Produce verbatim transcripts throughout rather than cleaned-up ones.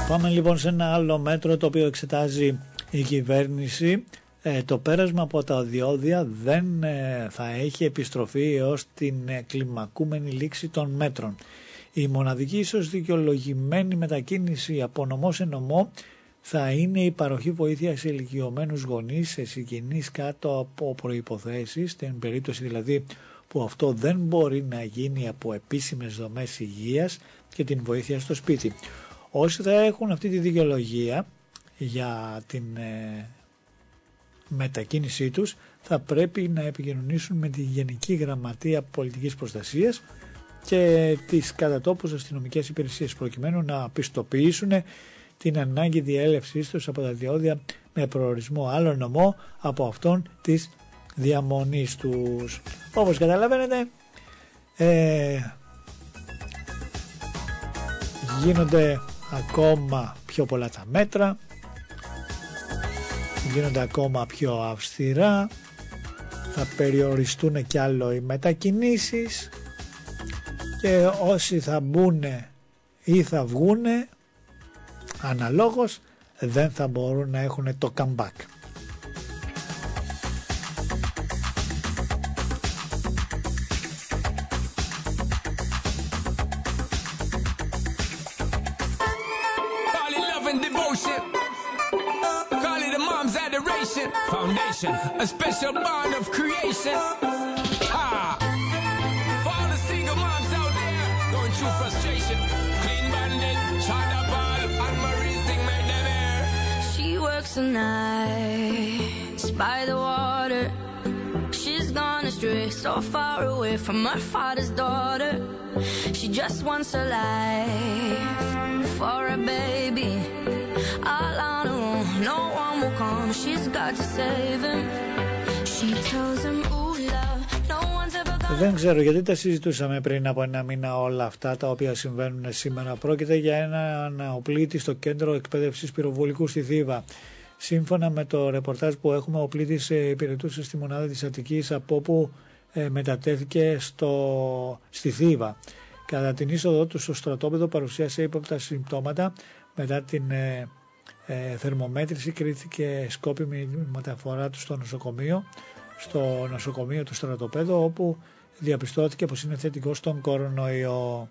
Πάμε λοιπόν σε ένα άλλο μέτρο το οποίο εξετάζει η κυβέρνηση. Ε, το πέρασμα από τα διόδια δεν ε, θα έχει επιστροφή έως την ε, κλιμακούμενη λήξη των μέτρων. Η μοναδική ίσως δικαιολογημένη μετακίνηση από νομό σε νομό θα είναι η παροχή βοήθεια σε ηλικιωμένους γονείς, σε συγγενείς κάτω από προϋποθέσεις, στην περίπτωση δηλαδή που αυτό δεν μπορεί να γίνει από επίσημες δομές υγείας και την βοήθεια στο σπίτι. Όσοι θα έχουν αυτή τη δικαιολογία για την ε, μετακίνησή τους θα πρέπει να επικοινωνήσουν με τη Γενική Γραμματεία Πολιτικής Προστασίας και τις κατατόπους αστυνομικές υπηρεσίες προκειμένου να πιστοποιήσουν την ανάγκη διέλευσής τους από τα διόδια με προορισμό άλλο νομό από αυτόν της διαμονής τους. Όπως καταλαβαίνετε ε, γίνονται ακόμα πιο πολλά τα μέτρα, γίνονται ακόμα πιο αυστηρά, θα περιοριστούν κι άλλο οι μετακινήσεις και όσοι θα μπουν ή θα βγουν αναλόγως δεν θα μπορούν να έχουν το comeback. Foundation, a special bond of creation. Ah, for all the single moms out there going through frustration. Clean Bandit, China Ball, and Marie thing made them air. She works the nights by the water. She's gone astray, so far away from her father's daughter. She just wants a life for a baby. All on her own, no one will come. She's got to save him. She tells him, ooh, love, no one's ever gonna... Δεν ξέρω γιατί τα συζητούσαμε πριν από ένα μήνα όλα αυτά τα οποία συμβαίνουν σήμερα. Πρόκειται για ένα οπλίτη στο κέντρο εκπαίδευσης πυροβολικού στη Θήβα. Σύμφωνα με το ρεπορτάζ που έχουμε, ο πλήτης υπηρετούσε στη μονάδα της Αττικής από όπου ε, μετατέθηκε στο, στη Θήβα. Κατά την είσοδο του στο στρατόπεδο παρουσίασε ύποπτα συμπτώματα. Μετά την ε, ε, θερμομέτρηση κρίθηκε σκόπιμη μεταφορά του στο νοσοκομείο, στο νοσοκομείο του στρατοπέδου, όπου διαπιστώθηκε πως είναι θετικός στον κορονοϊό.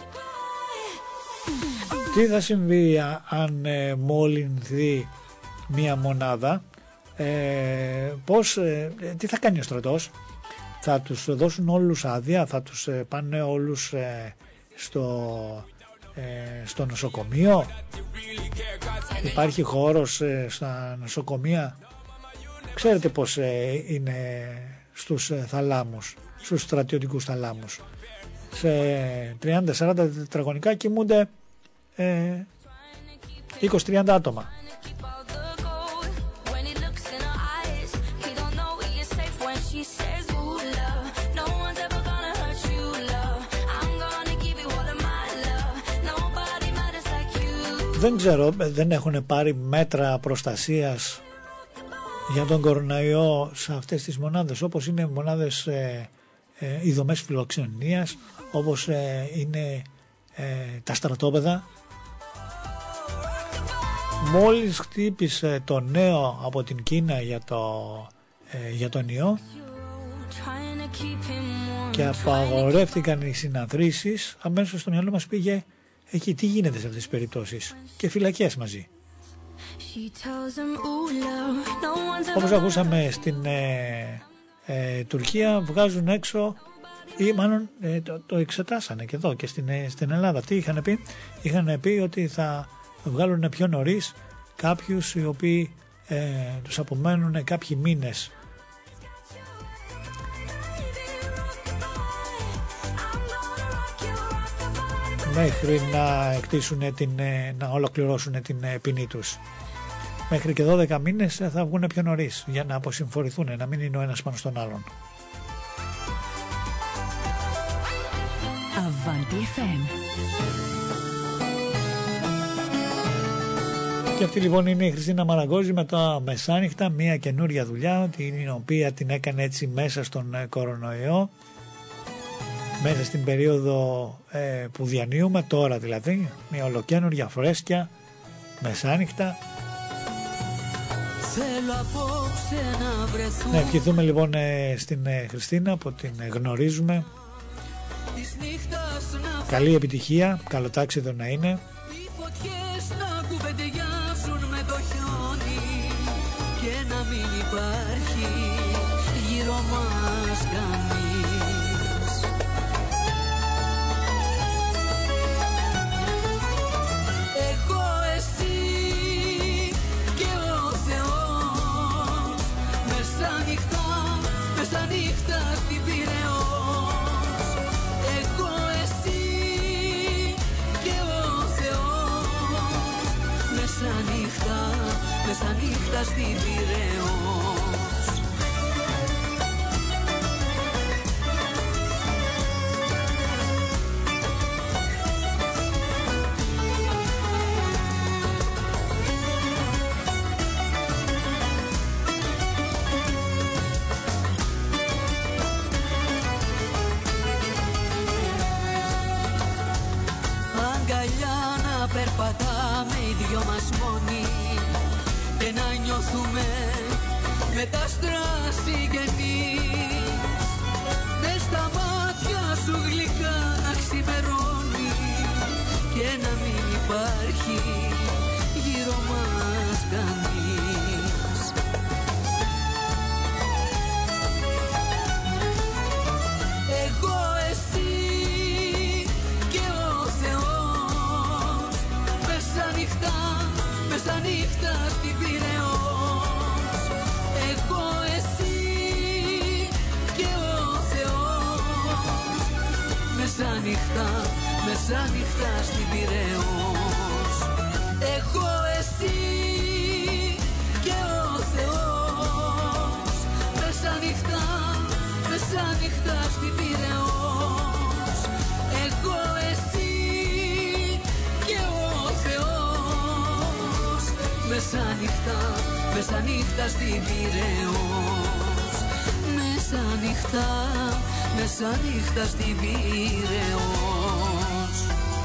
Τι θα συμβεί αν ε, μολυνθεί μία μονάδα, ε, πώς, ε, τι θα κάνει ο στρατός, θα τους δώσουν όλους άδεια, θα τους ε, πάνε όλους ε, στο, ε, στο νοσοκομείο, υπάρχει χώρος ε, στα νοσοκομεία. Ξέρετε πως ε, είναι στους ε, θαλάμους, στους στρατιωτικούς θαλάμους, σε τριάντα σαράντα τετραγωνικά κοιμούνται ε, είκοσι τριάντα άτομα. Δεν ξέρω, δεν έχουν πάρει μέτρα προστασίας για τον κορονοϊό σε αυτές τις μονάδες, όπως είναι μονάδες, ε, ε, οι δομές φιλοξενίας, όπως ε, είναι ε, τα στρατόπεδα. Μόλις χτύπησε το νέο από την Κίνα για, το, ε, για τον ιό και απαγορεύτηκαν οι συναντρήσεις, αμέσως στο μυαλό μας πήγε εκεί τι γίνεται σε αυτές τις περιπτώσεις, και φυλακές μαζί. Όπως ακούσαμε στην ε, ε, Τουρκία, βγάζουν έξω, ή μάλλον ε, το, το εξετάσανε και εδώ και στην, ε, στην Ελλάδα. Τι είχαν πει? Είχαν πει ότι θα βγάλουν πιο νωρίς κάποιους οι οποίοι ε, τους απομένουν κάποιοι μήνες. Μέχρι να εκτίσουν την, να ολοκληρώσουν την ποινή τους. Μέχρι και δώδεκα μήνες θα βγουν πιο νωρίς για να αποσυμφορηθούν, να μην είναι ο ένας πάνω στον άλλον. Avanti εφ εμ. Και αυτή λοιπόν είναι η Χριστίνα Μαραγκόζη με τα μεσάνυχτα, μια καινούρια δουλειά, την οποία την έκανε έτσι μέσα στον κορονοϊό, μέσα στην περίοδο ε, που διανύουμε τώρα, δηλαδή μια ολοκαίνουργια φρέσκια μεσάνυχτα. Να ευχηθούμε λοιπόν στην Χριστίνα που την γνωρίζουμε. Καλή επιτυχία, καλό τάξιδο να είναι. Οι φωτιές να κουβεντιάζουν με το χιόνι και να μην υπάρχει γύρω μας κανείς. Εγώ, εσύ και ο Θεός, μέσα νύχτα, μέσα νύχτα στην Πειραιώς. Εγώ, εσύ και ο Θεός, μέσα νύχτα, μέσα νύχτα στην Πειραιώς. Περπατάμε οι δυο μας μόνοι και να νιώθουμε με τα άστρα συγγενείς. Μες στα μάτια σου γλυκά να ξημερώνει και να μην υπάρχει γύρω μας κανείς. Εγώ, εσύ και ο Θεός, μέσα νύχτα, μέσα νύχτα στην Πειραιώς. Εγώ, εσύ και ο Θεός, μέσα νύχτα, μέσα νύχτα στην Πειραιώς. Εγώ, εσύ και ο Θεός, μέσα νύχτα, μέσα νύχτα στην Πειραιώς. Εγώ, εσύ και ο Θεός, μέσα νύχτα, μέσα νύχτα στην Πειραιώς. Μέσα νύχτα, μέσα νύχτα στην Πειραιώς.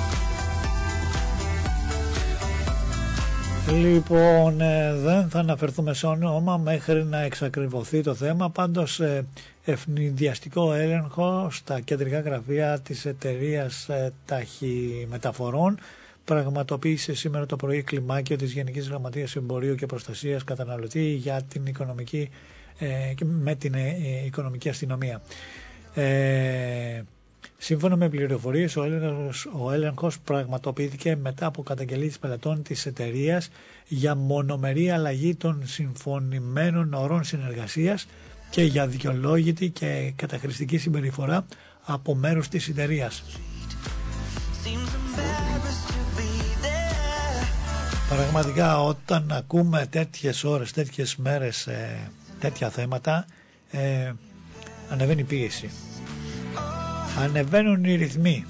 Λοιπόν, ε, δεν θα αναφερθούμε σε όνομα μέχρι να εξακριβωθεί το θέμα. Πάντως ε, ευνηδιαστικό έλεγχο στα κεντρικά γραφεία της εταιρείας ε, ταχυμεταφορών πραγματοποίησε σήμερα το πρωί κλιμάκιο της Γενικής Γραμματείας Εμπορίου και Προστασίας Καταναλωτή για την οικονομική, ε, με την ε, οικονομική αστυνομία. Ε, Σύμφωνα με πληροφορίες, ο έλεγχος, ο έλεγχος πραγματοποιήθηκε μετά από καταγγελίες πελατών της εταιρείας για μονομερή αλλαγή των συμφωνημένων ορών συνεργασίας και για δικαιολόγητη και καταχρηστική συμπεριφορά από μέρους της εταιρείας. Πραγματικά όταν ακούμε τέτοιες ώρες, τέτοιες μέρες, ε, τέτοια θέματα, ε, ανεβαίνει η πίεση. Ανεβαίνουν οι ρυθμοί.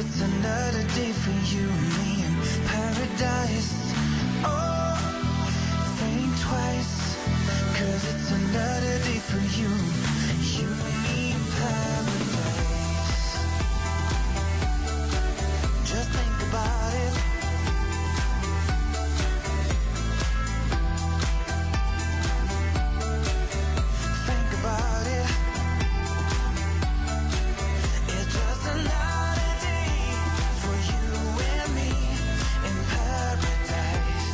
it's another day for you and me in paradise. Oh, think twice, cause it's another day for you, you and me in paradise. Just think about it. Think about it. It's just another day for you and me in paradise.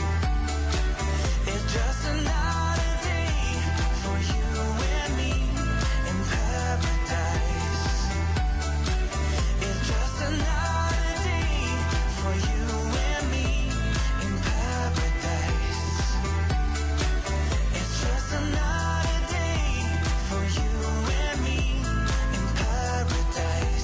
It's just another day for you and me in paradise. It's just another day for you and me in paradise. It's just another day for you and me in paradise.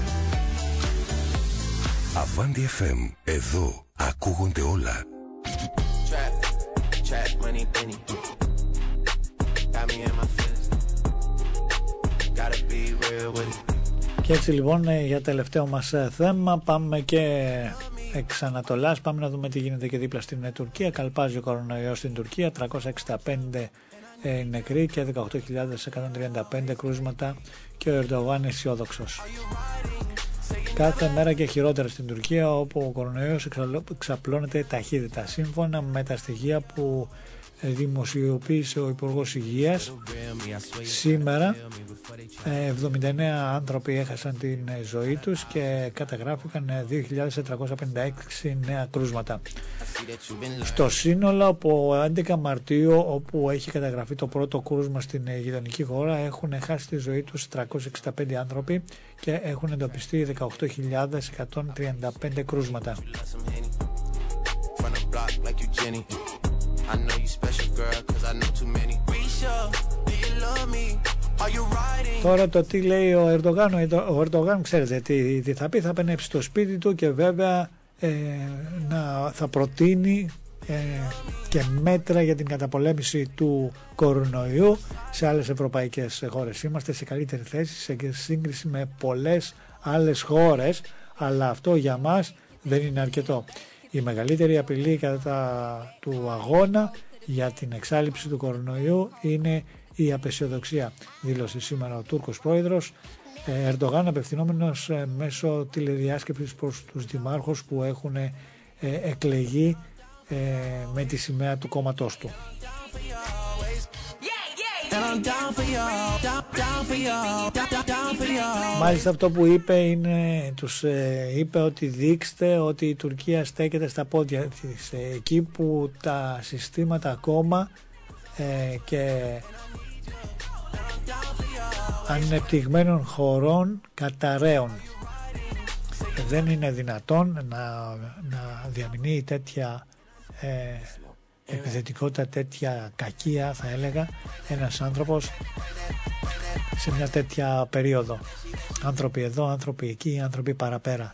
Avanti εφ εμ, εδώ ακούγονται όλα. Trap, trap, money, penny. Got me in my feelings. Gotta be real with it. Και έτσι λοιπόν για τελευταίο μας θέμα πάμε και εξ Ανατολάς, πάμε να δούμε τι γίνεται και δίπλα στην Τουρκία. Καλπάζει ο κορονοϊός στην Τουρκία, τριακόσια εξήντα πέντε ε, νεκροί και δεκαοκτώ χιλιάδες εκατόν τριάντα πέντε κρούσματα και ο Ερντογάν αισιόδοξος. Κάθε μέρα και χειρότερα στην Τουρκία, όπου ο κορονοϊός εξαπλώνεται ταχύτητα. Σύμφωνα με τα στοιχεία που δημοσιοποίησε ο Υπουργός Υγείας, σήμερα εβδομήντα εννέα άνθρωποι έχασαν την ζωή τους και καταγράφηκαν δύο χιλιάδες τετρακόσια πενήντα έξι νέα κρούσματα. Στο σύνολο από έντεκα Μαρτίου, όπου έχει καταγραφεί το πρώτο κρούσμα στην γειτονική χώρα, έχουν χάσει τη ζωή τους τριακόσιοι εξήντα πέντε άνθρωποι και έχουν εντοπιστεί δεκαοκτώ χιλιάδες εκατόν τριάντα πέντε κρούσματα. Τώρα το τι λέει ο Ερντογάν. Ο Ερντογάν ξέρετε τι, τι θα πει, θα πενέψει στο σπίτι του και βέβαια ε, να, θα προτείνει ε, και μέτρα για την καταπολέμηση του κορονοϊού σε άλλες ευρωπαϊκές χώρες. Είμαστε σε καλύτερη θέση σε σύγκριση με πολλές άλλες χώρες, αλλά αυτό για μας δεν είναι αρκετό. Η μεγαλύτερη απειλή κατά του αγώνα για την εξάλειψη του κορονοϊού είναι η απεσιοδοξία, δήλωσε σήμερα ο Τούρκος πρόεδρος Ερντογάν, απευθυνόμενος μέσω τηλεδιάσκεψης προς τους δημάρχους που έχουν εκλεγεί με τη σημαία του κόμματός του. Μάλιστα αυτό που είπε είναι, τους ε, είπε ότι δείξτε ότι η Τουρκία στέκεται στα πόδια της, ε, εκεί που τα συστήματα ακόμα ε, και ανεπτυγμένων χωρών καταραίων. Δεν είναι δυνατόν να, να διαμηνύει τέτοια ε, επιθετικότητα, τέτοια κακία θα έλεγα ένας άνθρωπος σε μια τέτοια περίοδο. Άνθρωποι εδώ, άνθρωποι εκεί, άνθρωποι παραπέρα.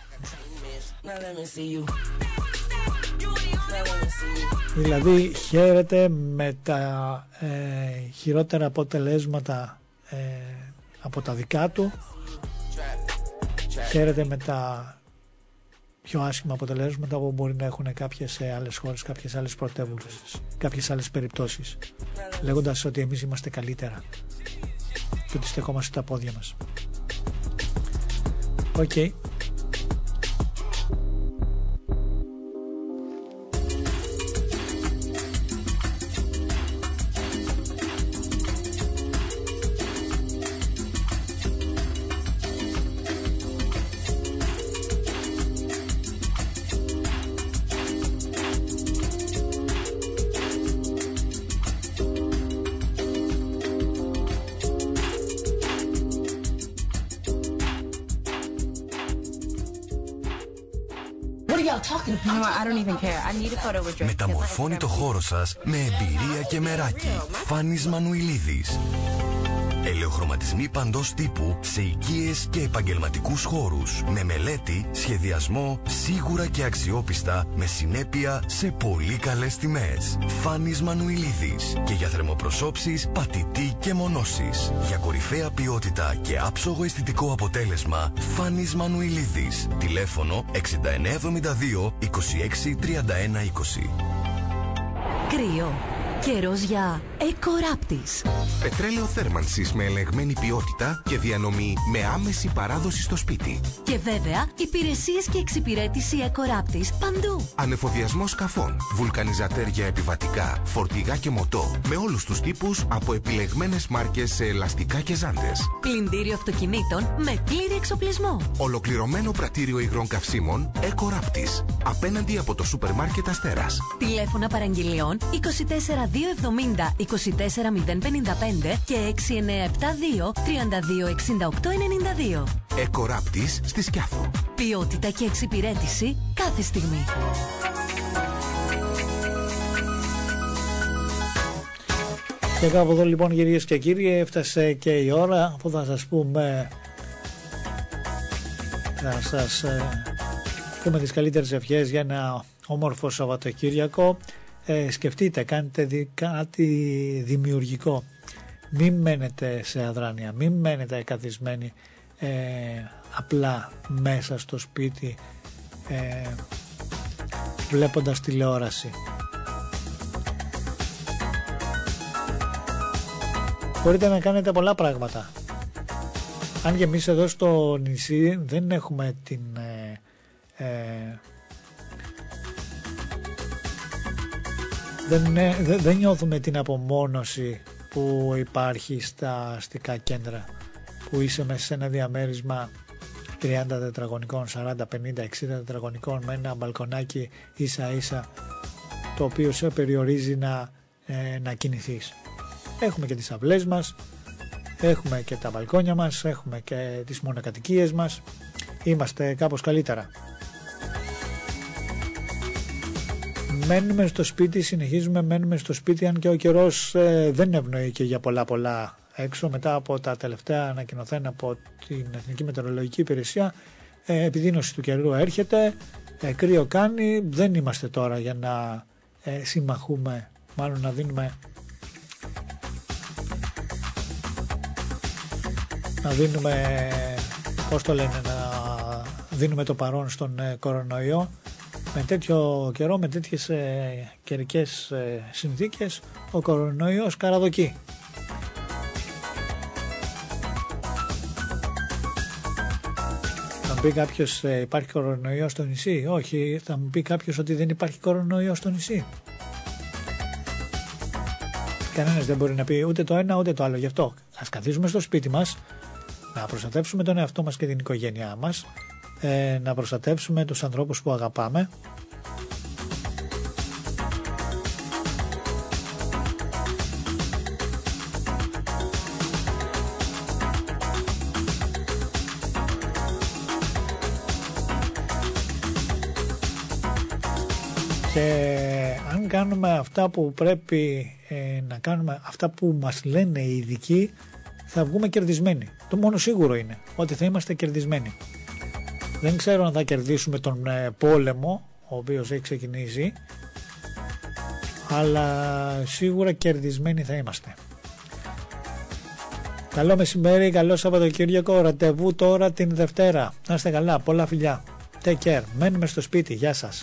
Δηλαδή χαίρεται με τα ε, χειρότερα αποτελέσματα ε, από τα δικά του, χαίρεται με τα πιο άσχημα αποτελέσματα που μπορεί να έχουν κάποιες άλλες χώρες, κάποιες άλλες πρωτεύουσες, κάποιες άλλες περιπτώσεις, λέγοντας ότι εμείς είμαστε καλύτερα και ότι στεκόμαστε στα πόδια μας. Οκ. Okay. Μεταμορφώνει το χώρο σας με εμπειρία και μεράκι. Φάνης Μανουηλίδης. Ελαιοχρωματισμοί παντός τύπου σε οικίες και επαγγελματικούς χώρους. Με μελέτη, σχεδιασμό, σίγουρα και αξιόπιστα, με συνέπεια σε πολύ καλές τιμές. Φάνης Μανουηλίδης. Και για θερμοπροσώψεις, πατητή και μονώσεις. Για κορυφαία ποιότητα και άψογο αισθητικό αποτέλεσμα, Φάνης Μανουηλίδης. Τηλέφωνο εξήντα εννέα εβδομήντα δύο είκοσι έξι τριάντα ένα είκοσι. Κρύο. Καιρός για Εκοράπτης. Πετρέλαιο θέρμανσης με ελεγμένη ποιότητα και διανομή με άμεση παράδοση στο σπίτι. Και βέβαια υπηρεσίες και εξυπηρέτηση Εκοράπτης παντού. Ανεφοδιασμός σκαφών, βουλκανιζατέρ για επιβατικά, φορτηγά και μοτό με όλους τους τύπους από επιλεγμένες μάρκες σε ελαστικά και ζάντες. Πλυντήριο αυτοκινήτων με πλήρη εξοπλισμό. Ολοκληρωμένο πρατήριο υγρών καυσίμων Εκοράπτης. Απέναντι από το σούπερ μάρκετ Αστέρας. Τηλέφωνα παραγγελιών είκοσι τέσσερα δύο εβδομήντα είκοσι τέσσερα μηδέν πενήντα πέντε και έξι εννέα επτά δύο τριάντα δύο εξήντα οκτώ ενενήντα δύο. Εκοράπτης στη Σκιάθο. Ποιότητα και εξυπηρέτηση κάθε στιγμή. Και κάπου εδώ λοιπόν, κυρίες και κύριοι, έφτασε και η ώρα που θα σας πούμε, θα σας ε, πούμε τις καλύτερες ευχές για ένα όμορφο Σαββατοκύριακο. Ε, σκεφτείτε, κάντε δι, κάτι δημιουργικό. Μην μένετε σε αδράνεια, μην μένετε καθισμένοι ε, απλά μέσα στο σπίτι ε, βλέποντας τηλεόραση. Μπορείτε να κάνετε πολλά πράγματα. Αν και εμείς εδώ στο νησί δεν έχουμε την ε, ε, δεν, δεν, δεν νιώθουμε την απομόνωση που υπάρχει στα αστικά κέντρα, που είσαι μέσα σε ένα διαμέρισμα τριάντα τετραγωνικών, σαράντα, πενήντα, εξήντα τετραγωνικών με ένα μπαλκονάκι ίσα ίσα, το οποίο σε περιορίζει να, ε, να κινηθείς. Έχουμε και τις αυλές μας, έχουμε και τα μπαλκόνια μας, έχουμε και τις μονοκατοικίες μας, είμαστε κάπως καλύτερα. Μένουμε στο σπίτι, συνεχίζουμε, μένουμε στο σπίτι, αν και ο καιρός ε, δεν ευνοεί και για πολλά πολλά έξω. Μετά από τα τελευταία ανακοινωθένα από την Εθνική Μετεωρολογική Υπηρεσία, ε, επιδείνωση του καιρού έρχεται, ε, κρύο κάνει, δεν είμαστε τώρα για να ε, συμμαχούμε, μάλλον να δίνουμε να δίνουμε, πώς το λένε, να δίνουμε το παρόν στον ε, κορονοϊό. Με τέτοιο καιρό, με τέτοιες ε, καιρικές ε, συνθήκες, ο κορονοϊός καραδοκεί. Θα μου πει κάποιος, ε, υπάρχει κορονοϊός στο νησί? Όχι. Θα μου πει κάποιος ότι δεν υπάρχει κορονοϊός στο νησί? Κανένας δεν μπορεί να πει ούτε το ένα ούτε το άλλο. Γι' αυτό ας καθίσουμε στο σπίτι μας, να προστατεύσουμε τον εαυτό μας και την οικογένειά μας, ε, να προστατεύσουμε τους ανθρώπους που αγαπάμε, και αν κάνουμε αυτά που πρέπει ε, να κάνουμε, αυτά που μας λένε οι ειδικοί, θα βγούμε κερδισμένοι. Το μόνο σίγουρο είναι ότι θα είμαστε κερδισμένοι. Δεν ξέρω αν θα κερδίσουμε τον ε, πόλεμο, ο οποίος έχει ξεκινήσει, αλλά σίγουρα κερδισμένοι θα είμαστε. Καλό μεσημέρι, καλό Σαββατοκύριακο, ραντεβού τώρα την Δευτέρα. Να είστε καλά, πολλά φιλιά. Take care, μένουμε στο σπίτι, γεια σας.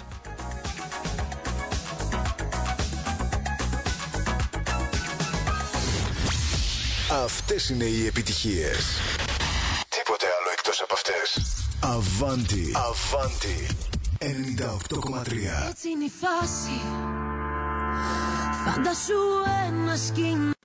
Αυτές είναι οι επιτυχίες. Τίποτε άλλο εκτός από αυτές. Αβάντι. Αβάντι. ενενήντα οκτώ κόμμα τρία. Έτσι είναι η φάση. Φαντασού ένα σκηνικό.